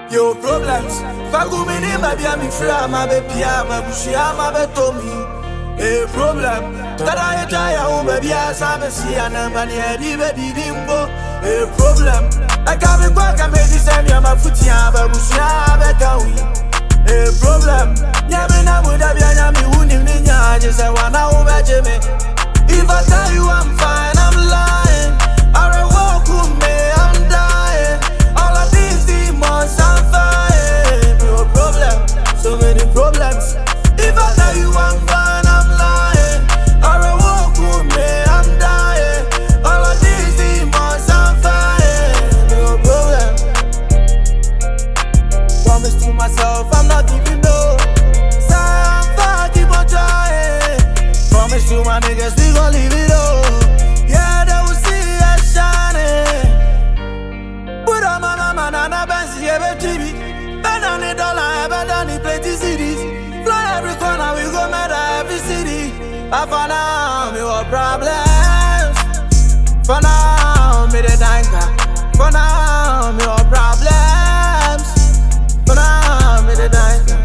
Yo problems. Fagumini baby I'm free, I'm a baby, I'm a bushy, I'm a betomi. A problem. That I try, baby, as I'm a sea and I'm an limbo. A problem. I can't be back, I made this time, I'm a footy, I'm a bushy, I'm a down. A problem. Yamina would have been a wounding ninja, just I want to over Jimmy. If I tell you I'm fine, I'm lying. I walk with me, I'm dying. All of these demons, I'm fine. No problem, so many problems. If I tell you I'm fine, I'm lying. I walk with me, I'm dying. All of these demons, I'm fine. No problem. Promise to myself, I'm not giving no. Say I'm fine, keep on trying. Promise to my niggas, we gon' leave it all. Yeah, they will see us shining. Put on my mama, Nana Benzi, every TV. Ben on the dollar, better than the plenty cities. Fly every corner, we go murder every city. But for now, me what problems. For now, me the danker. For now, me what problems. For now, me the danker.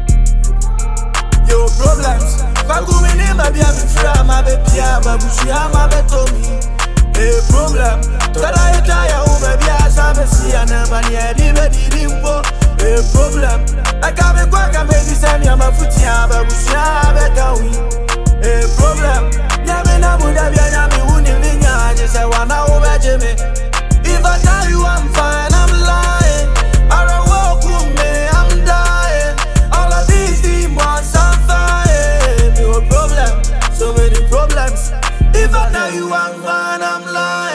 Yo, problems. Fagumini baby I'm free, I'm a baby, I'm a bushy, I'm a betomi. A problem. That I try, baby, as I'm a sea and I'm a limbo. A problem. I can't be back, I made this time, I'm a footy, I'm a bushy, I'm a down. A problem. Yamina would have been a wounding ninja, just I want to over Jimmy. If I tell you I'm fine, I'm lying. I walk with me, I'm dying. All of these demons, I'm fine. No problem, so many problems. If I tell you I'm fine, I'm lying.